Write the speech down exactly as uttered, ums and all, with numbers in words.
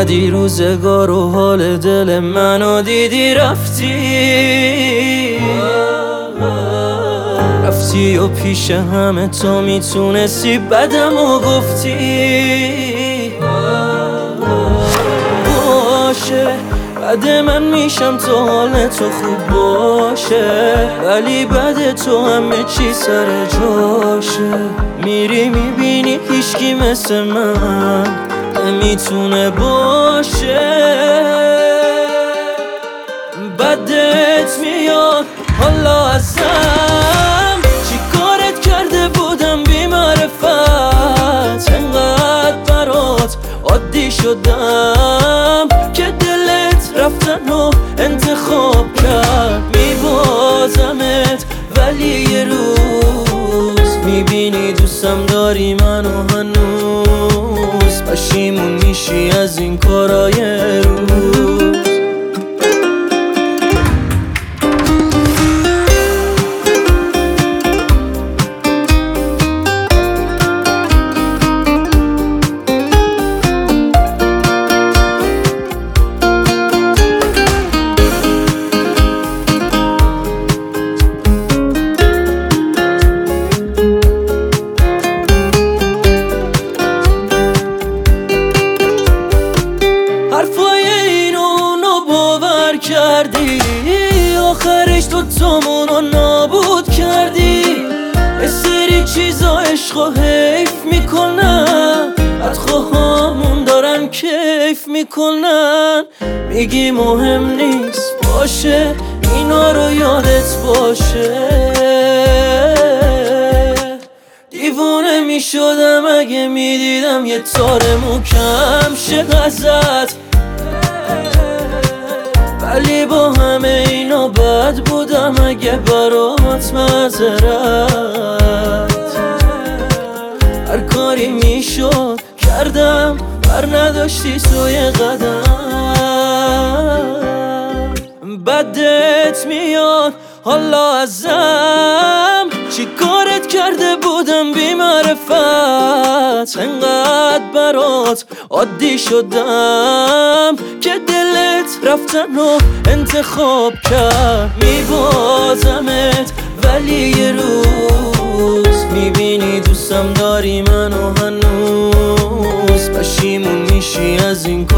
اومدی روزگار و حال دل منو دیدی رفتی رفتی و پیش همه تو میتونستی بدم و گفتی باشه بعد من میشم تو حال تو خوب باشه، ولی بعد تو همه چی سر جاشه. میری میبینی هیچکی مثل من نمیتونه باشه. بدت میاد حالا ازم، چی کارت کرده بودم بی معرفت، انقدر برات عادی شدم که دلت رفتن و انتخاب کرد. میبازمت ولی یه روز میبینی دوستم داری منو هنوز، پشیمون میشی از این کارای روز. حرفای اینو اونو باور کردی، آخرش تو تامونو نابود کردی. یه سری چیزا عشقو حیف میکنن، بدخواهامون دارن کیف میکنن. میگی مهم نیست باشه، اینا رو یادت باشه. دیوونه میشدم اگه میدیدم یه تار موکم شه ازت، ولی با همه اینا بد بودم اگه برات معذرت. هر کاری میشد کردم، بر نداشتی سوی قدم. بدت میاد حالا ازم، چی کارت کرده بودم بی معرفت، انقدر برات عادی شدم که دلت رفتن و انتخاب کرد. میبازمت ولی یه روز میبینی دوستم داری منو هنوز، پشیمون میشی از این کار.